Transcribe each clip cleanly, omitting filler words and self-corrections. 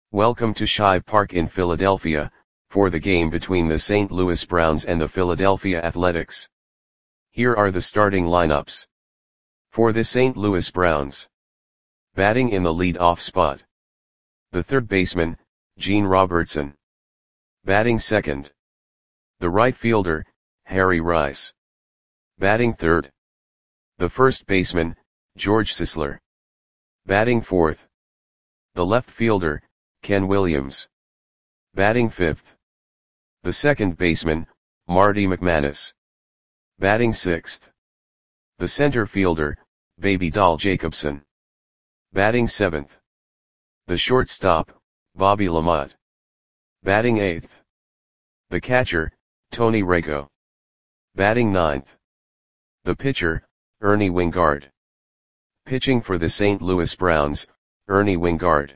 Welcome to Shive Park in Philadelphia, for the game between the St. Louis Browns and the Philadelphia Athletics. Here are the starting lineups. For the St. Louis Browns. Batting in the lead-off spot. The third baseman, Gene Robertson. Batting second. The right fielder, Harry Rice. Batting third. The first baseman, George Sisler. Batting fourth. The left fielder, Ken Williams. Batting fifth. The second baseman, Marty McManus. Batting sixth. The center fielder, Baby Doll Jacobson. Batting seventh. The shortstop, Bobby LaMotte. Batting eighth. The catcher, Tony Rego. Batting ninth. The pitcher, Ernie Wingard. Pitching for the St. Louis Browns, Ernie Wingard.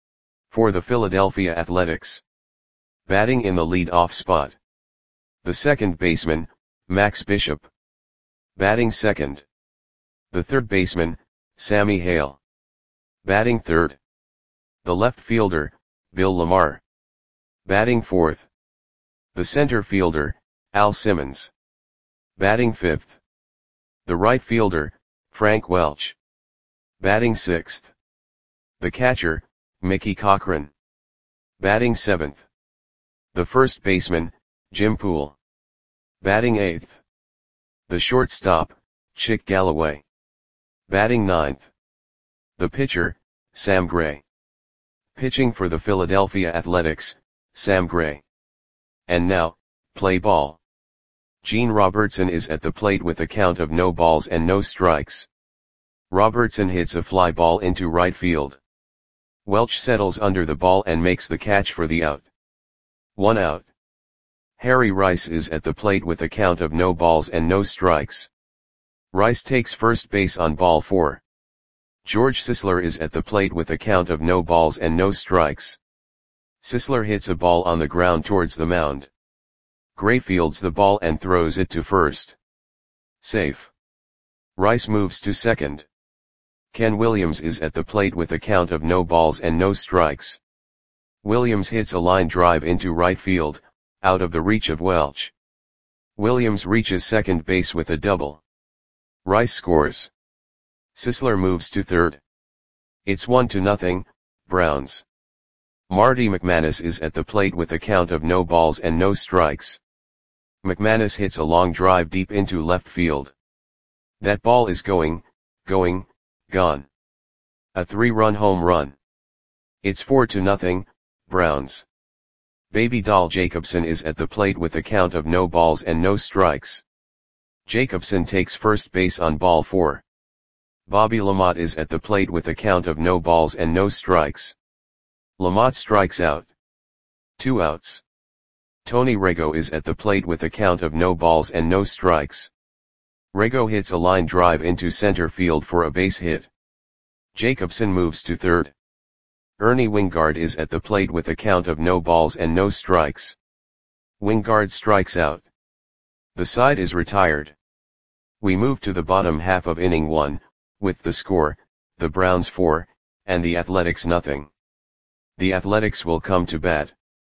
For the Philadelphia Athletics. Batting in the lead-off spot. The second baseman, Max Bishop. Batting second. The third baseman, Sammy Hale. Batting third. The left fielder, Bill Lamar. Batting fourth. The center fielder, Al Simmons. Batting fifth. The right fielder, Frank Welch. Batting sixth. The catcher, Mickey Cochran. Batting seventh. The first baseman, Jim Poole. Batting eighth. The shortstop, Chick Galloway. Batting ninth. The pitcher, Sam Gray. Pitching for the Philadelphia Athletics, Sam Gray. And now, play ball. Gene Robertson is at the plate with a count of no balls and no strikes. Robertson hits a fly ball into right field. Welch settles under the ball and makes the catch for the out. 1 out. Harry Rice is at the plate with a count of no balls and no strikes. Rice takes first base on ball 4. George Sisler is at the plate with a count of no balls and no strikes. Sisler hits a ball on the ground towards the mound. Gray fields the ball and throws it to first. Safe. Rice moves to second. Ken Williams is at the plate with a count of no balls and no strikes. Williams hits a line drive into right field, out of the reach of Welch. Williams reaches second base with a double. Rice scores. Sisler moves to third. It's 1-0, Browns. Marty McManus is at the plate with a count of no balls and no strikes. McManus hits a long drive deep into left field. That ball is gone. A 3-run home run. It's 4-0, Browns. Baby Doll Jacobson is at the plate with a count of no balls and no strikes. Jacobson takes first base on ball 4. Bobby LaMotte is at the plate with a count of no balls and no strikes. LaMotte strikes out. 2 outs. Tony Rego is at the plate with a count of no balls and no strikes. Rego hits a line drive into center field for a base hit. Jacobson moves to third. Ernie Wingard is at the plate with a count of no balls and no strikes. Wingard strikes out. The side is retired. We move to the bottom half of inning 1, with the score, the Browns 4, and the Athletics nothing. The Athletics will come to bat.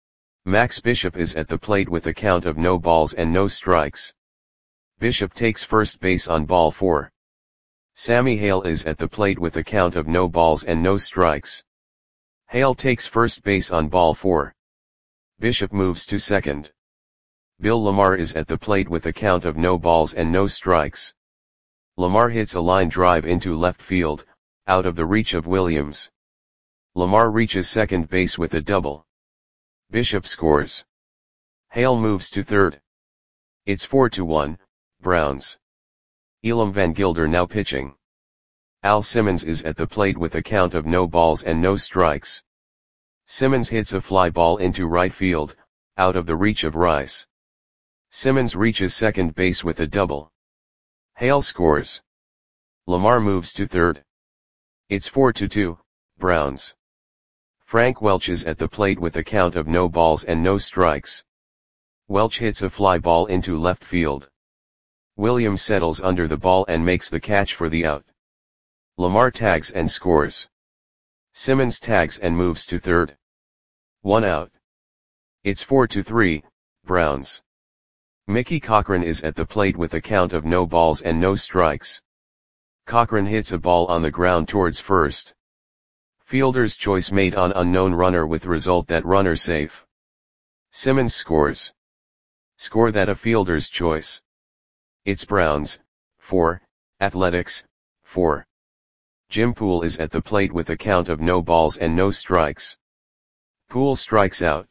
Max Bishop is at the plate with a count of no balls and no strikes. Bishop takes first base on ball 4. Sammy Hale is at the plate with a count of no balls and no strikes. Hale takes first base on ball 4. Bishop moves to second. Bill Lamar is at the plate with a count of no balls and no strikes. Lamar hits a line drive into left field, out of the reach of Williams. Lamar reaches second base with a double. Bishop scores. Hale moves to third. It's 4-1, Browns. Elam Van Gilder now pitching. Al Simmons is at the plate with a count of no balls and no strikes. Simmons hits a fly ball into right field, out of the reach of Rice. Simmons reaches second base with a double. Hale scores. Lamar moves to third. It's 4-2, Browns. Frank Welch is at the plate with a count of no balls and no strikes. Welch hits a fly ball into left field. Williams settles under the ball and makes the catch for the out. Lamar tags and scores. Simmons tags and moves to third. 1 out. It's 4-3, Browns. Mickey Cochran is at the plate with a count of no balls and no strikes. Cochran hits a ball on the ground towards first. Fielder's choice made on unknown runner with result that runner safe. Simmons scores. Score that a fielder's choice. It's Browns, 4, Athletics, 4. Jim Poole is at the plate with a count of no balls and no strikes. Poole strikes out.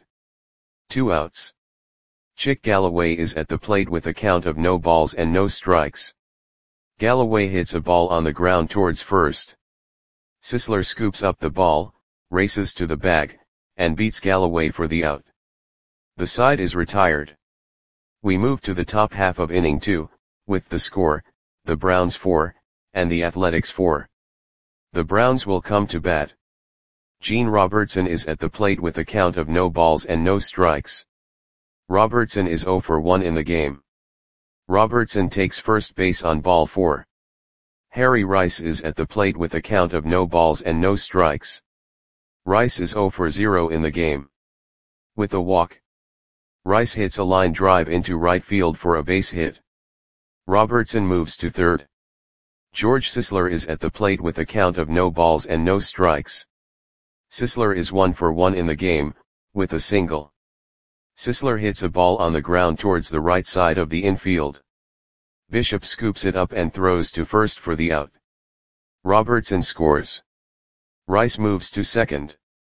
2 outs. Chick Galloway is at the plate with a count of no balls and no strikes. Galloway hits a ball on the ground towards first. Sisler scoops up the ball, races to the bag, and beats Galloway for the out. The side is retired. We move to the top half of inning 2, with the score, the Browns 4, and the Athletics 4. The Browns will come to bat. Gene Robertson is at the plate with a count of no balls and no strikes. Robertson is 0 for 1 in the game. Robertson takes first base on ball 4. Harry Rice is at the plate with a count of no balls and no strikes. Rice is 0 for 0 in the game. With a walk, Rice hits a line drive into right field for a base hit. Robertson moves to third. George Sisler is at the plate with a count of no balls and no strikes. Sisler is 1 for 1 in the game, with a single. Sisler hits a ball on the ground towards the right side of the infield. Bishop scoops it up and throws to first for the out. Robertson scores. Rice moves to second.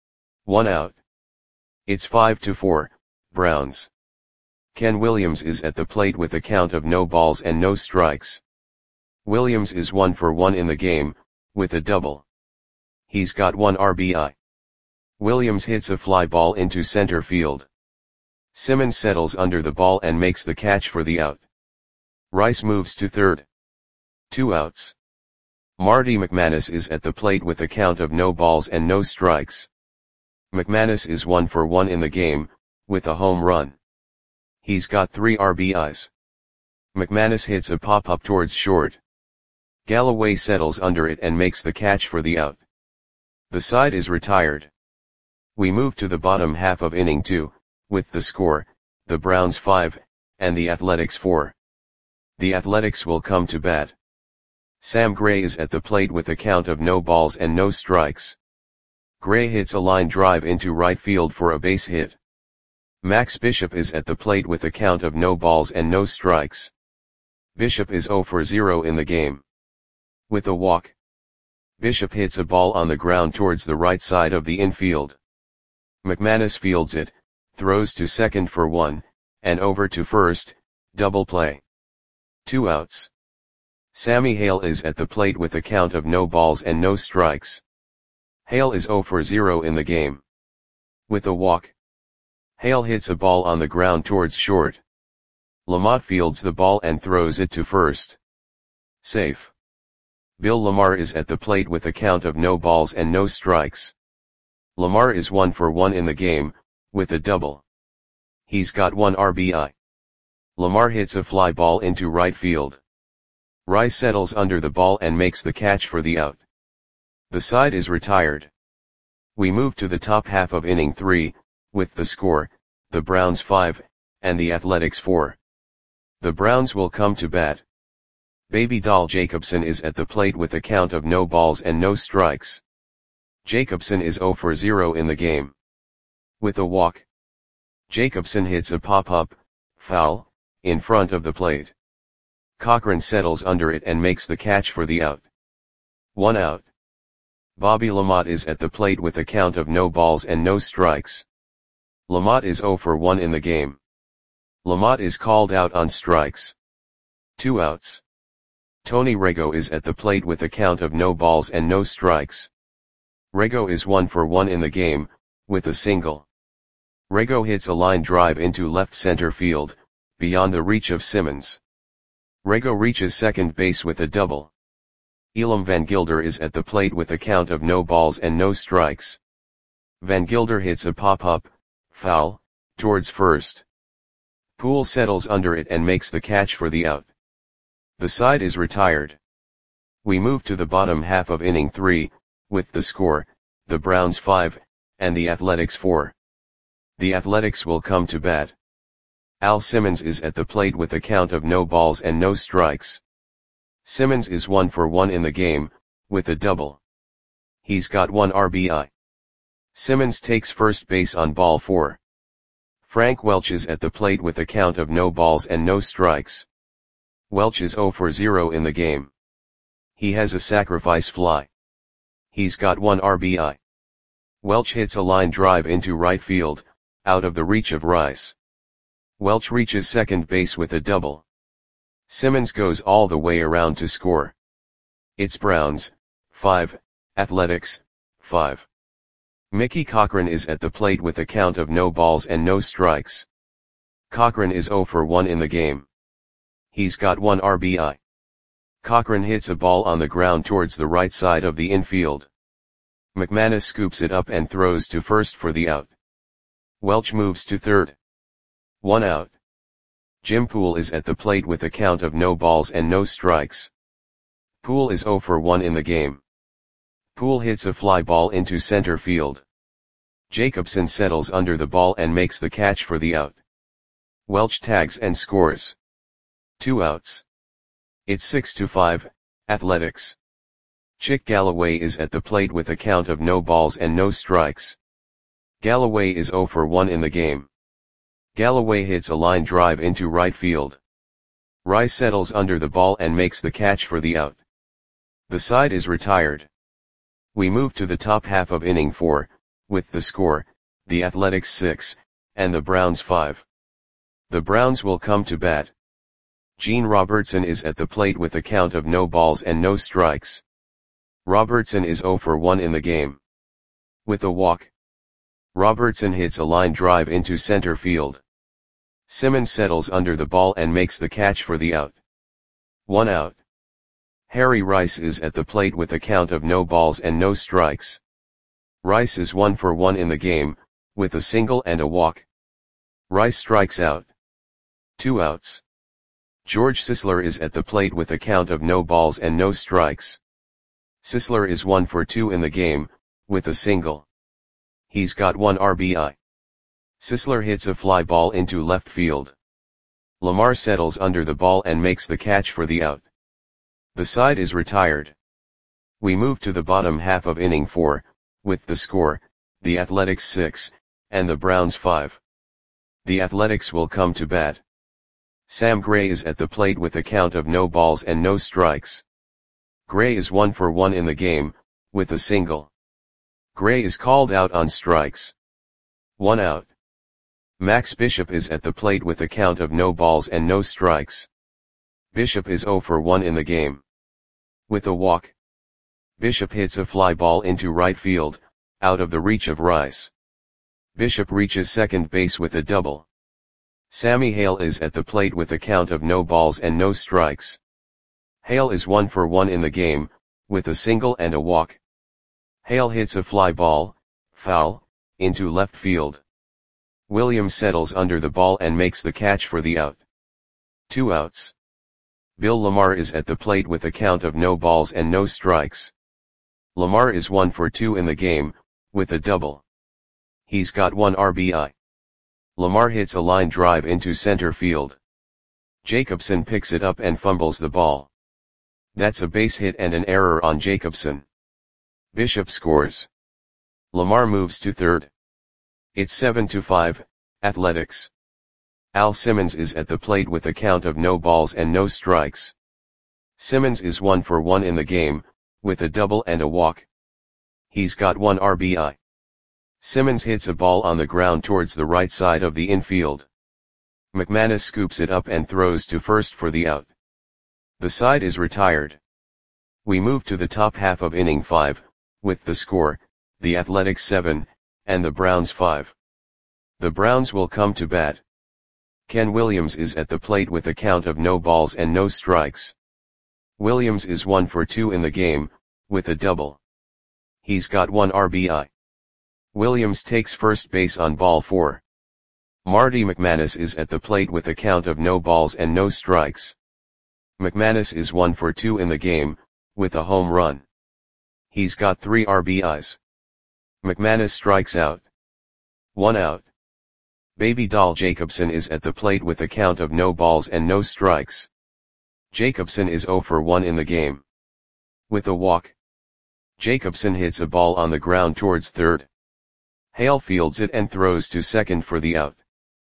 1 out. It's 5-4, Browns. Ken Williams is at the plate with a count of no balls and no strikes. Williams is 1 for 1 in the game, with a double. He's got 1 RBI. Williams hits a fly ball into center field. Simmons settles under the ball and makes the catch for the out. Rice moves to third. 2 outs. Marty McManus is at the plate with a count of no balls and no strikes. McManus is 1 for 1 in the game, with a home run. He's got 3 RBIs. McManus hits a pop-up towards short. Galloway settles under it and makes the catch for the out. The side is retired. We move to the bottom half of inning 2, with the score, the Browns 5, and the Athletics 4. The Athletics will come to bat. Sam Gray is at the plate with a count of no balls and no strikes. Gray hits a line drive into right field for a base hit. Max Bishop is at the plate with a count of no balls and no strikes. Bishop is 0 for 0 in the game. With a walk, Bishop hits a ball on the ground towards the right side of the infield. McManus fields it, throws to second for 1, and over to first, double play. 2 outs. Sammy Hale is at the plate with a count of no balls and no strikes. Hale is 0 for 0 in the game. With a walk, Hale hits a ball on the ground towards short. Lamont fields the ball and throws it to first. Safe. Bill Lamar is at the plate with a count of no balls and no strikes. Lamar is 1 for 1 in the game, with a double. He's got 1 RBI. Lamar hits a fly ball into right field. Rice settles under the ball and makes the catch for the out. The side is retired. We move to the top half of inning 3, with the score, the Browns 5, and the Athletics 4. The Browns will come to bat. Baby Doll Jacobson is at the plate with a count of no balls and no strikes. Jacobson is 0 for 0 in the game. With a walk, Jacobson hits a pop-up, foul, in front of the plate. Cochran settles under it and makes the catch for the out. 1 out. Bobby Lamont is at the plate with a count of no balls and no strikes. Lamont is 0 for 1 in the game. Lamont is called out on strikes. 2 outs. Tony Rego is at the plate with a count of no balls and no strikes. Rego is 1 for 1 in the game, with a single. Rego hits a line drive into left center field, beyond the reach of Simmons. Rego reaches second base with a double. Elam Van Gilder is at the plate with a count of no balls and no strikes. Van Gilder hits a pop-up, foul, towards first. Poole settles under it and makes the catch for the out. The side is retired. We move to the bottom half of inning 3, with the score, the Browns 5, and the Athletics 4. The Athletics will come to bat. Al Simmons is at the plate with a count of no balls and no strikes. Simmons is 1 for 1 in the game, with a double. He's got 1 RBI. Simmons takes first base on ball 4. Frank Welch is at the plate with a count of no balls and no strikes. Welch is 0 for 0 in the game. He has a sacrifice fly. He's got 1 RBI. Welch hits a line drive into right field, out of the reach of Rice. Welch reaches second base with a double. Simmons goes all the way around to score. It's Browns, 5, Athletics, 5. Mickey Cochrane is at the plate with a count of no balls and no strikes. Cochrane is 0 for 1 in the game. He's got 1 RBI. Cochrane hits a ball on the ground towards the right side of the infield. McManus scoops it up and throws to first for the out. Welch moves to third. 1 out. Jim Poole is at the plate with a count of no balls and no strikes. Poole is 0 for 1 in the game. Poole hits a fly ball into center field. Jacobson settles under the ball and makes the catch for the out. Welch tags and scores. 2 outs. It's 6-5, Athletics. Chick Galloway is at the plate with a count of no balls and no strikes. Galloway is 0 for 1 in the game. Galloway hits a line drive into right field. Rice settles under the ball and makes the catch for the out. The side is retired. We move to the top half of inning 4, with the score, the Athletics 6, and the Browns 5. The Browns will come to bat. Gene Robertson is at the plate with a count of no balls and no strikes. Robertson is 0 for 1 in the game. With a walk. Robertson hits a line drive into center field. Simmons settles under the ball and makes the catch for the out. 1 out. Harry Rice is at the plate with a count of no balls and no strikes. Rice is 1 for 1 in the game, with a single and a walk. Rice strikes out. 2 outs. George Sisler is at the plate with a count of no balls and no strikes. Sisler is 1 for 2 in the game, with a single. He's got 1 RBI. Sisler hits a fly ball into left field. Lamar settles under the ball and makes the catch for the out. The side is retired. We move to the bottom half of inning 4, with the score, the Athletics 6, and the Browns 5. The Athletics will come to bat. Sam Gray is at the plate with a count of no balls and no strikes. Gray is 1 for 1 in the game, with a single. Gray is called out on strikes. 1 out. Max Bishop is at the plate with a count of no balls and no strikes. Bishop is 0 for 1 in the game. With a walk. Bishop hits a fly ball into right field, out of the reach of Rice. Bishop reaches second base with a double. Sammy Hale is at the plate with a count of no balls and no strikes. Hale is 1 for 1 in the game, with a single and a walk. Hale hits a fly ball, foul, into left field. Williams settles under the ball and makes the catch for the out. 2 outs. Bill Lamar is at the plate with a count of no balls and no strikes. Lamar is 1 for 2 in the game, with a double. He's got 1 RBI. Lamar hits a line drive into center field. Jacobson picks it up and fumbles the ball. That's a base hit and an error on Jacobson. Bishop scores. Lamar moves to third. It's 7-5, Athletics. Al Simmons is at the plate with a count of no balls and no strikes. Simmons is 1 for 1 in the game, with a double and a walk. He's got 1 RBI. Simmons hits a ball on the ground towards the right side of the infield. McManus scoops it up and throws to first for the out. The side is retired. We move to the top half of inning 5, with the score, the Athletics 7, and the Browns 5. The Browns will come to bat. Ken Williams is at the plate with a count of no balls and no strikes. Williams is 1 for 2 in the game, with a double. He's got 1 RBI. Williams takes first base on ball 4. Marty McManus is at the plate with a count of no balls and no strikes. McManus is 1 for 2 in the game, with a home run. He's got 3 RBIs. McManus strikes out. 1 out. Baby doll Jacobson is at the plate with a count of no balls and no strikes. Jacobson is 0 for 1 in the game. With a walk, Jacobson hits a ball on the ground towards third. Hale fields it and throws to second for the out.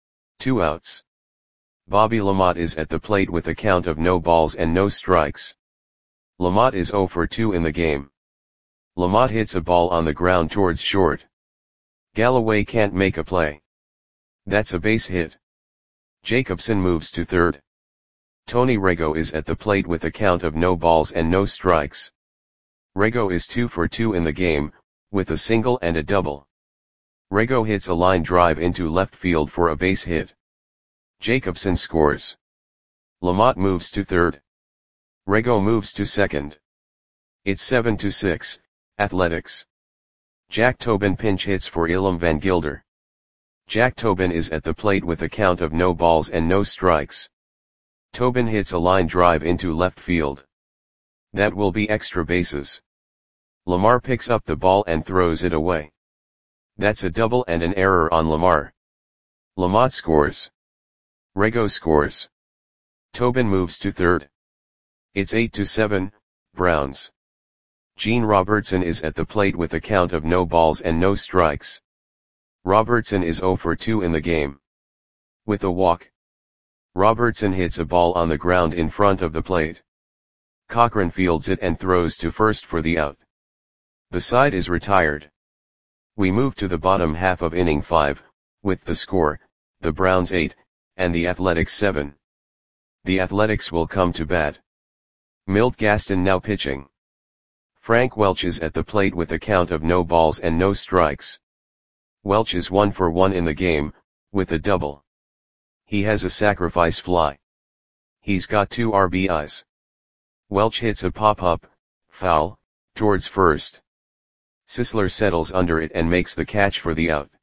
2 outs. Bobby LaMotte is at the plate with a count of no balls and no strikes. LaMotte is 0 for 2 in the game. LaMotte hits a ball on the ground towards short. Galloway can't make a play. That's a base hit. Jacobson moves to third. Tony Rego is at the plate with a count of no balls and no strikes. Rego is 2 for 2 in the game, with a single and a double. Rego hits a line drive into left field for a base hit. Jacobson scores. LaMotte moves to third. Rego moves to second. It's 7-6, Athletics. Jack Tobin pinch hits for Ilham Van Gilder. Jack Tobin is at the plate with a count of no balls and no strikes. Tobin hits a line drive into left field. That will be extra bases. Lamar picks up the ball and throws it away. That's a double and an error on Lamar. LaMotte scores. Rego scores. Tobin moves to third. It's 8-7, Browns. Gene Robertson is at the plate with a count of no balls and no strikes. Robertson is 0 for 2 in the game. With a walk, Robertson hits a ball on the ground in front of the plate. Cochran fields it and throws to first for the out. The side is retired. We move to the bottom half of inning 5, with the score, the Browns 8, and the Athletics 7. The Athletics will come to bat. Milt Gaston now pitching. Frank Welch is at the plate with a count of no balls and no strikes. Welch is 1 for 1 in the game, with a double. He has a sacrifice fly. He's got 2 RBIs. Welch hits a pop-up, foul, towards first. Sisler settles under it and makes the catch for the out.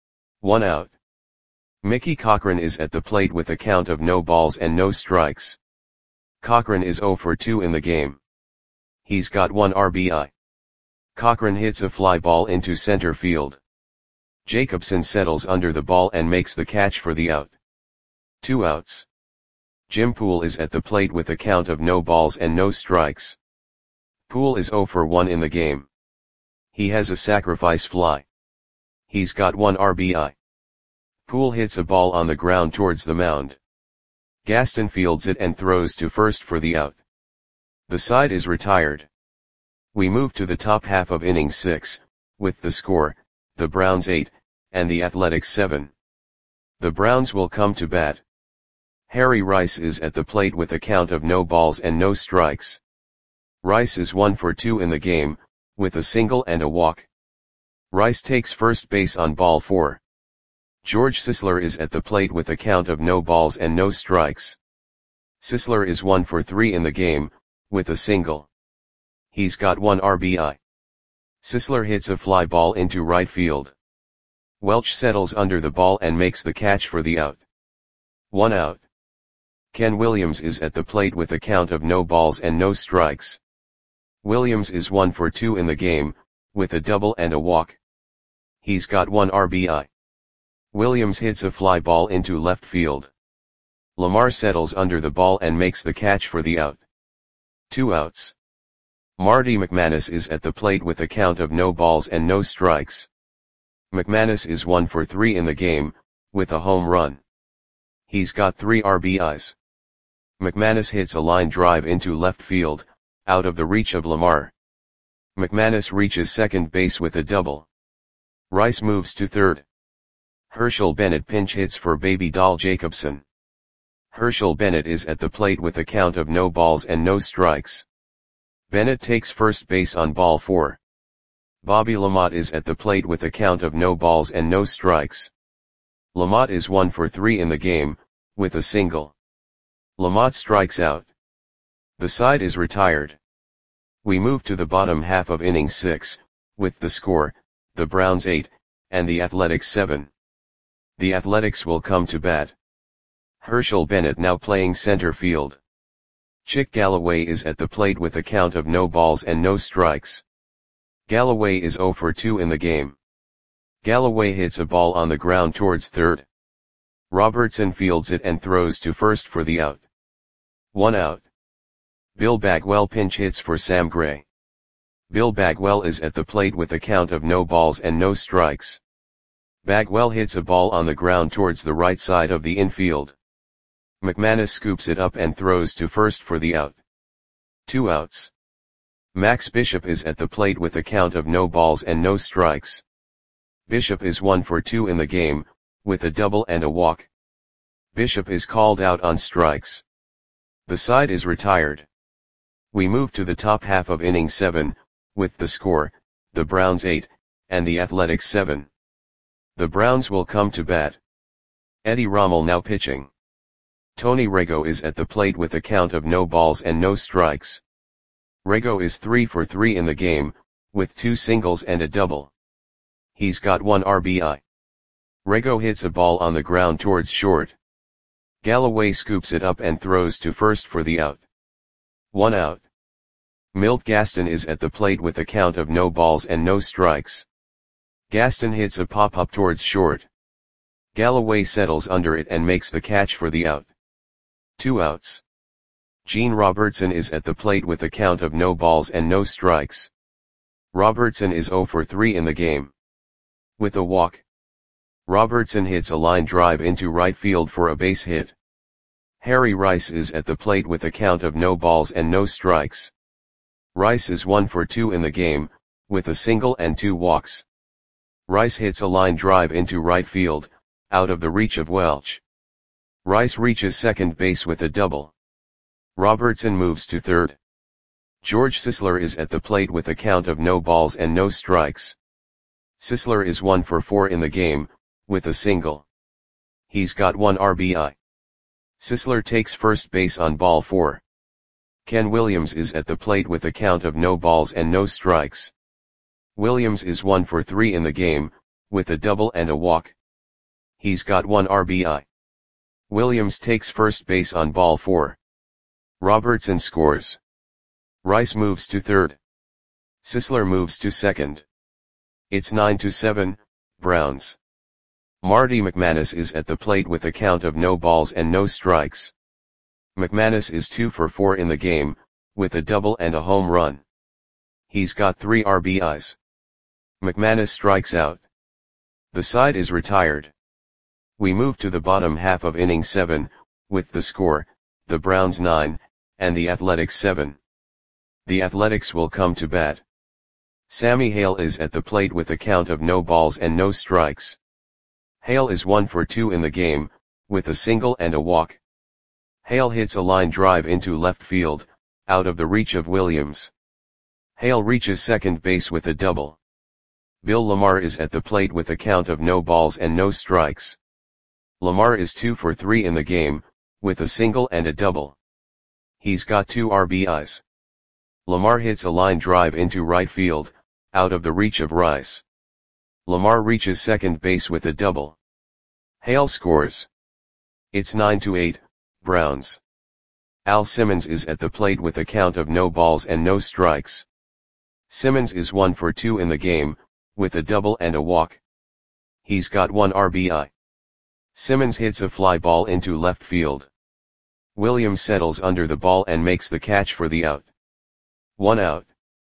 1 out. Mickey Cochran is at the plate with a count of no balls and no strikes. Cochran is 0 for 2 in the game. He's got 1 RBI. Cochran hits a fly ball into center field. Jacobson settles under the ball and makes the catch for the out. 2 outs. Jim Poole is at the plate with a count of no balls and no strikes. Poole is 0 for 1 in the game. He has a sacrifice fly. He's got 1 RBI. Poole hits a ball on the ground towards the mound. Gaston fields it and throws to first for the out. The side is retired. We move to the top half of inning 6, with the score, the Browns 8, and the Athletics 7. The Browns will come to bat. Harry Rice is at the plate with a count of no balls and no strikes. Rice is 1 for 2 in the game, with a single and a walk. Rice takes first base on ball 4. George Sisler is at the plate with a count of no balls and no strikes. Sisler is 1 for 3 in the game, with a single. He's got 1 RBI. Sisler hits a fly ball into right field. Welch settles under the ball and makes the catch for the out. 1 out. Ken Williams is at the plate with a count of no balls and no strikes. Williams is 1 for 2 in the game, with a double and a walk. He's got 1 RBI. Williams hits a fly ball into left field. Lamar settles under the ball and makes the catch for the out. 2 outs. Marty McManus is at the plate with a count of no balls and no strikes. McManus is 1 for 3 in the game, with a home run. He's got 3 RBIs. McManus hits a line drive into left field, out of the reach of Lamar. McManus reaches second base with a double. Rice moves to third. Herschel Bennett pinch hits for Baby Doll Jacobson. Herschel Bennett is at the plate with a count of no balls and no strikes. Bennett takes first base on ball 4. Bobby LaMotte is at the plate with a count of no balls and no strikes. LaMotte is 1 for 3 in the game, with a single. LaMotte strikes out. The side is retired. We move to the bottom half of inning 6, with the score, the Browns 8, and the Athletics 7. The Athletics will come to bat. Herschel Bennett now playing center field. Chick Galloway is at the plate with a count of no balls and no strikes. Galloway is 0 for 2 in the game. Galloway hits a ball on the ground towards third. Robertson fields it and throws to first for the out. 1 out. Bill Bagwell pinch hits for Sam Gray. Bill Bagwell is at the plate with a count of no balls and no strikes. Bagwell hits a ball on the ground towards the right side of the infield. McManus scoops it up and throws to first for the out. 2 outs. Max Bishop is at the plate with a count of no balls and no strikes. Bishop is 1 for 2 in the game, with a double and a walk. Bishop is called out on strikes. The side is retired. We move to the top half of inning 7, with the score, the Browns 8, and the Athletics 7. The Browns will come to bat. Eddie Rommel now pitching. Tony Rego is at the plate with a count of no balls and no strikes. Rego is 3 for 3 in the game, with 2 singles and a double. He's got 1 RBI. Rego hits a ball on the ground towards short. Galloway scoops it up and throws to first for the out. 1 out. Milt Gaston is at the plate with a count of no balls and no strikes. Gaston hits a pop-up towards short. Galloway settles under it and makes the catch for the out. 2 outs. Gene Robertson is at the plate with a count of no balls and no strikes. Robertson is 0 for 3 in the game. With a walk. Robertson hits a line drive into right field for a base hit. Harry Rice is at the plate with a count of no balls and no strikes. Rice is 1 for 2 in the game, with a single and 2 walks. Rice hits a line drive into right field, out of the reach of Welch. Rice reaches second base with a double. Robertson moves to third. George Sisler is at the plate with a count of no balls and no strikes. Sisler is 1 for 4 in the game, with a single. He's got 1 RBI. Sisler takes first base on ball 4. Ken Williams is at the plate with a count of no balls and no strikes. Williams is 1 for 3 in the game, with a double and a walk. He's got 1 RBI. Williams takes first base on ball 4. Robertson scores. Rice moves to third. Sisler moves to second. It's 9-7, Browns. Marty McManus is at the plate with a count of no balls and no strikes. McManus is 2 for 4 in the game, with a double and a home run. He's got 3 RBIs. McManus strikes out. The side is retired. We move to the bottom half of inning 7, with the score, the Browns 9, and the Athletics 7. The Athletics will come to bat. Sammy Hale is at the plate with a count of no balls and no strikes. Hale is 1 for 2 in the game, with a single and a walk. Hale hits a line drive into left field, out of the reach of Williams. Hale reaches second base with a double. Bill Lamar is at the plate with a count of no balls and no strikes. Lamar is 2 for 3 in the game, with a single and a double. He's got 2 RBIs. Lamar hits a line drive into right field, out of the reach of Rice. Lamar reaches second base with a double. Hale scores. It's 9-8, Browns. Al Simmons is at the plate with a count of no balls and no strikes. Simmons is 1 for 2 in the game, with a double and a walk. He's got 1 RBI. Simmons hits a fly ball into left field. Williams settles under the ball and makes the catch for the out. 1 out.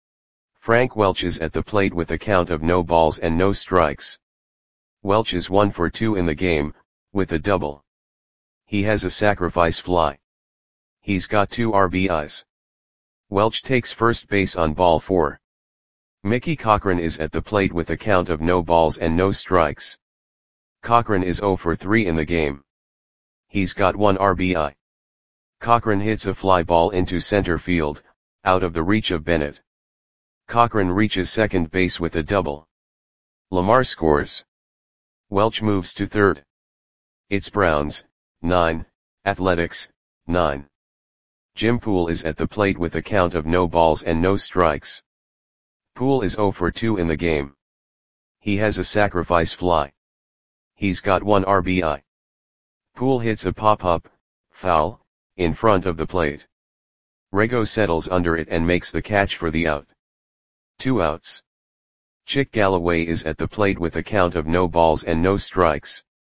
Frank Welch is at the plate with a count of no balls and no strikes. Welch is 1 for 2 in the game, with a double. He has a sacrifice fly. He's got 2 RBIs. Welch takes first base on ball 4. Mickey Cochran is at the plate with a count of no balls and no strikes. Cochran is 0 for 3 in the game. He's got 1 RBI. Cochran hits a fly ball into center field, out of the reach of Bennett. Cochran reaches second base with a double. Lamar scores. Welch moves to third. It's Browns, 9, Athletics, 9. Jim Poole is at the plate with a count of no balls and no strikes. Poole is 0 for 2 in the game. He has a sacrifice fly. He's got 1 RBI. Poole hits a pop-up, foul, in front of the plate. Rego settles under it and makes the catch for the out. 2 outs. Chick Galloway is at the plate with a count of no balls and no strikes.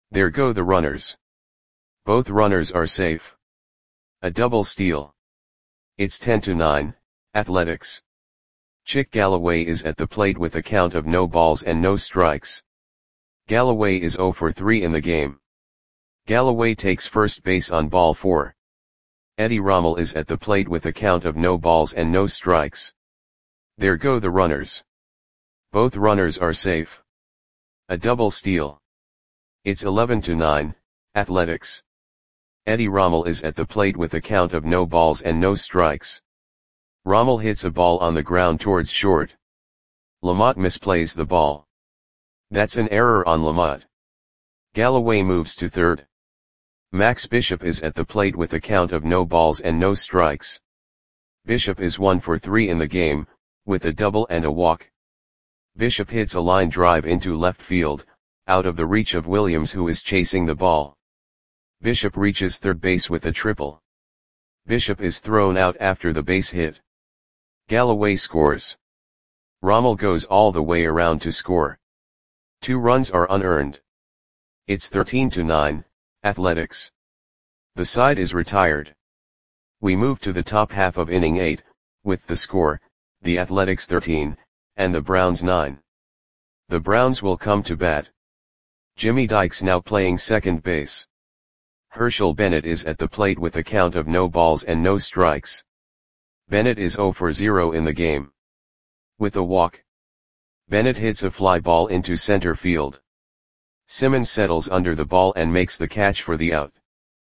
There go the runners. Both runners are safe. A double steal. It's 10-9, Athletics. Chick Galloway is at the plate with a count of no balls and no strikes. Galloway is 0 for 3 in the game. Galloway takes first base on ball 4. Eddie Rommel is at the plate with a count of no balls and no strikes. There go the runners. Both runners are safe. A double steal. It's 11-9, Athletics. Eddie Rommel is at the plate with a count of no balls and no strikes. Rommel hits a ball on the ground towards short. LaMotte misplays the ball. That's an error on LaMotte. Galloway moves to third. Max Bishop is at the plate with a count of no balls and no strikes. Bishop is 1 for 3 in the game, with a double and a walk. Bishop hits a line drive into left field, out of the reach of Williams, who is chasing the ball. Bishop reaches third base with a triple. Bishop is thrown out after the base hit. Galloway scores. Rommel goes all the way around to score. 2 runs are unearned. It's 13-9, Athletics. The side is retired. We move to the top half of inning 8, with the score, the Athletics 13, and the Browns 9. The Browns will come to bat. Jimmy Dykes now playing second base. Herschel Bennett is at the plate with a count of no balls and no strikes. Bennett is 0 for 0 in the game. With a walk. Bennett hits a fly ball into center field. Simmons settles under the ball and makes the catch for the out.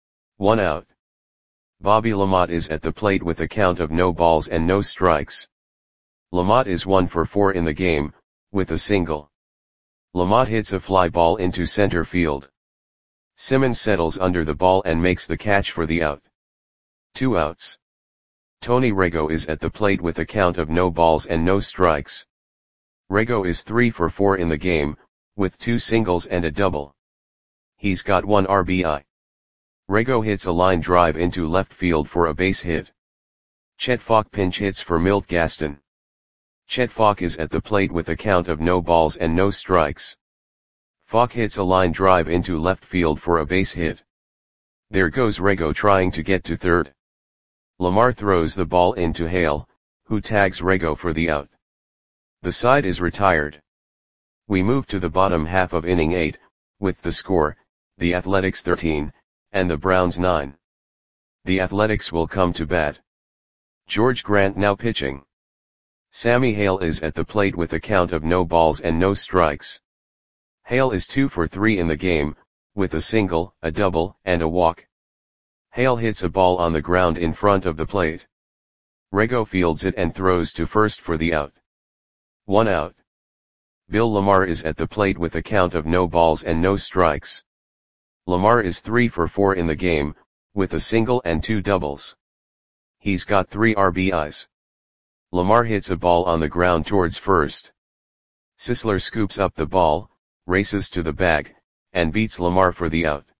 1 out. Bobby LaMotte is at the plate with a count of no balls and no strikes. LaMotte is 1 for 4 in the game, with a single. LaMotte hits a fly ball into center field. Simmons settles under the ball and makes the catch for the out. 2 outs. Tony Rego is at the plate with a count of no balls and no strikes. Rego is 3 for 4 in the game, with 2 singles and a double. He's got 1 RBI. Rego hits a line drive into left field for a base hit. Chet Falk pinch hits for Milt Gaston. Chet Falk is at the plate with a count of no balls and no strikes. Falk hits a line drive into left field for a base hit. There goes Rego trying to get to third. Lamar throws the ball into Hale, who tags Rego for the out. The side is retired. We move to the bottom half of inning 8, with the score, the Athletics 13, and the Browns 9. The Athletics will come to bat. George Grant now pitching. Sammy Hale is at the plate with a count of no balls and no strikes. Hale is 2 for 3 in the game, with a single, a double, and a walk. Hale hits a ball on the ground in front of the plate. Rego fields it and throws to first for the out. 1 out. Bill Lamar is at the plate with a count of no balls and no strikes. Lamar is 3 for 4 in the game, with a single and 2 doubles. He's got 3 RBIs. Lamar hits a ball on the ground towards first. Sisler scoops up the ball, races to the bag, and beats Lamar for the out.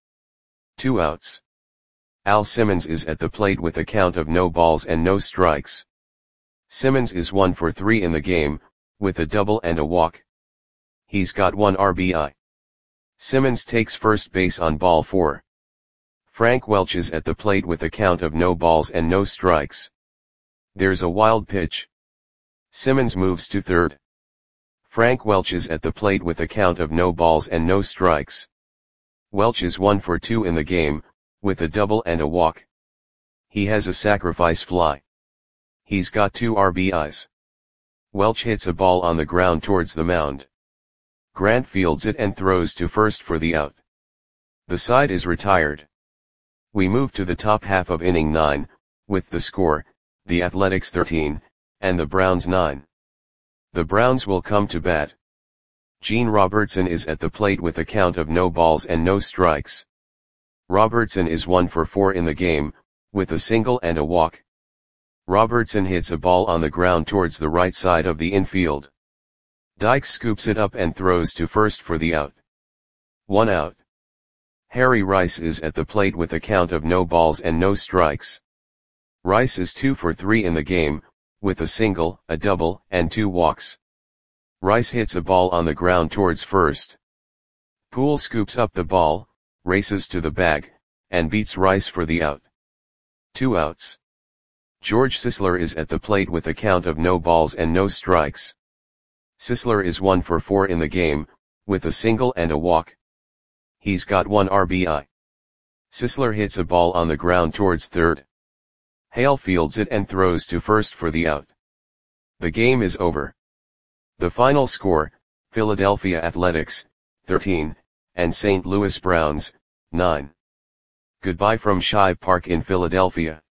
2 outs. Al Simmons is at the plate with a count of no balls and no strikes. Simmons is 1 for 3 in the game, with a double and a walk. He's got 1 RBI. Simmons takes first base on ball 4. Frank Welch is at the plate with a count of no balls and no strikes. There's a wild pitch. Simmons moves to third. Frank Welch is at the plate with a count of no balls and no strikes. Welch is 1 for 2 in the game, with a double and a walk. He has a sacrifice fly. He's got 2 RBIs. Welch hits a ball on the ground towards the mound. Grant fields it and throws to first for the out. The side is retired. We move to the top half of inning 9, with the score, the Athletics 13, and the Browns 9. The Browns will come to bat. Gene Robertson is at the plate with a count of no balls and no strikes. Robertson is 1 for 4 in the game, with a single and a walk. Robertson hits a ball on the ground towards the right side of the infield. Dykes scoops it up and throws to first for the out. 1 out. Harry Rice is at the plate with a count of no balls and no strikes. Rice is 2 for 3 in the game, with a single, a double, and 2 walks. Rice hits a ball on the ground towards first. Poole scoops up the ball, races to the bag, and beats Rice for the out. 2 outs. George Sisler is at the plate with a count of no balls and no strikes. Sisler is 1 for 4 in the game, with a single and a walk. He's got 1 RBI. Sisler hits a ball on the ground towards third. Hale fields it and throws to first for the out. The game is over. The final score, Philadelphia Athletics, 13, and St. Louis Browns, 9. Goodbye from Shibe Park in Philadelphia.